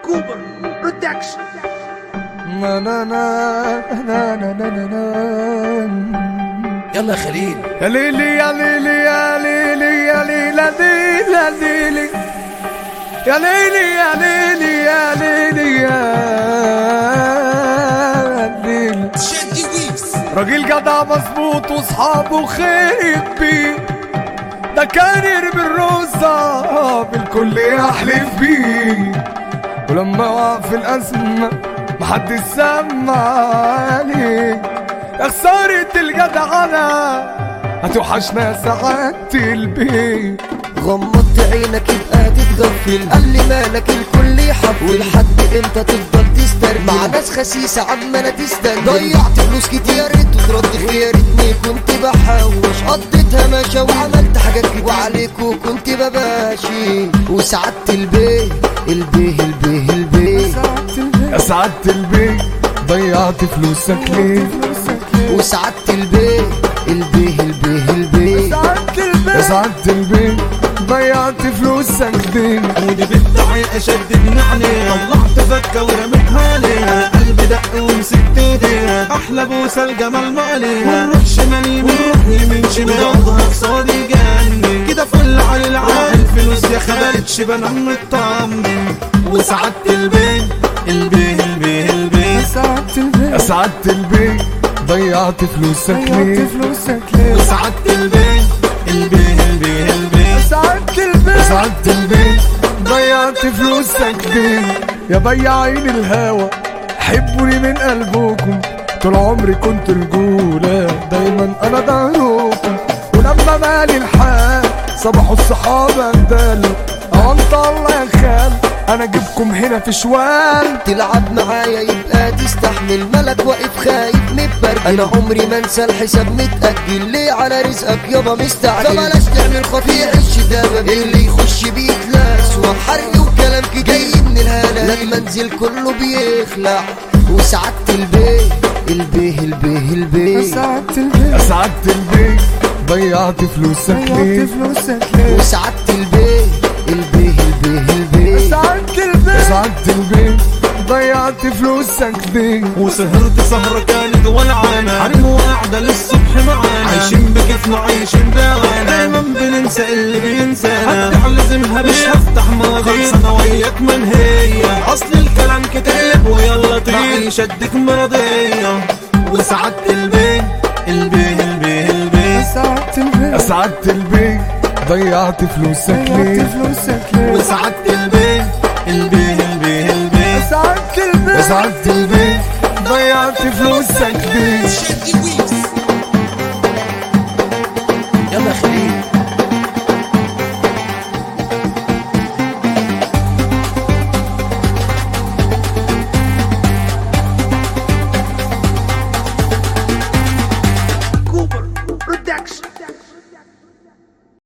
كوبر برودكشن. يلا يا خليل. يا ليلي يا ليلي يا ليلي يا ليلي يا ليلي يا ليلي يا ليلي يا ليلي يا ليلي. شادي ويكس راجل جدع مظبوط وصحابه خير بيه، ده كان يرمي الرزة بالكل يحلف بيه، ولما وقع في الأزمة محدش سمع عليه. يا خسارة الجدعنة هتوحشنا يا سعادة البيت. غمضت عينك يبقى تتغفل، قال لي مالك الكل يحفل، ولحد امتى تفضل تسترجل مع ناس خسيسة عمالة تستنجل. ضيعت فلوس كتير وترد يا ريتني كنت بحوش، قضيتها ماشا وعملت حاجات كتير وعليكوا كنت بباشي. وسعدت البيه يا سعادة البيت ضيعت فلوسك ليه؟ وسعدت البيه يا سعادة البيت ضيعت فلوسك ليه؟ ودي بتدعي اشددني عليها، طلعت فكة ورميتها عليها، قلبي دق ومسكت ايديها، احلى بوسة الجمال ما عليها. ونروح شمال يمين ونروح يمين شمال، وضهر صادي جنبي كده فل على العال. الفلوس يا خبرتش بنام مطمن. وسعدت البيت يا سعادة البيت ضيعت فلوسك ليه؟ وسعدت البيت يا سعادة البيت ضيعت فلوسك ليه؟ يا بياعين الهوى حبوني من قلبكم، طول عمري كنت رجولة دايما انا ظهركم، ولما مالي الحال صبحوا الصحابة اندلوا. انت الله يا خال انا اجيبكم هنا في شوال. تلعب معايا يبقى تستحمل، ملك واقف خايف متبرجل. انا عمري ما انسى الحساب متأجل، ليه على رزقك يابا مستعجل. فبلاش تعمل خطيع الشدابة، اللي يخش بيتلاس وحرق وكلام كده جاي من الهلا، لما انزل كله بيخلع. وسعدت البيه يا سعادة البيت ضيعت فلوسك ليه؟ وسعدت البيه يا سعادة البيت ضيعت فلوسك ليه؟ وسهرت سهرة كانت ولعانة، حريم وقاعدة للصبح معانا، عايشين بكيفنا عايشين بغانا، دايما بننسى اللي بينسانا. هتعلزمها مش هفتح مواضيع، انا وياك منهية، اصل الكلام كتير ويلا طير شدك مرضية. وسعدت البيت يا سعادة البيت ضيعت فلوسك ليه؟ وسعدت البيت يا سعادة البيت ضيعت فلوسك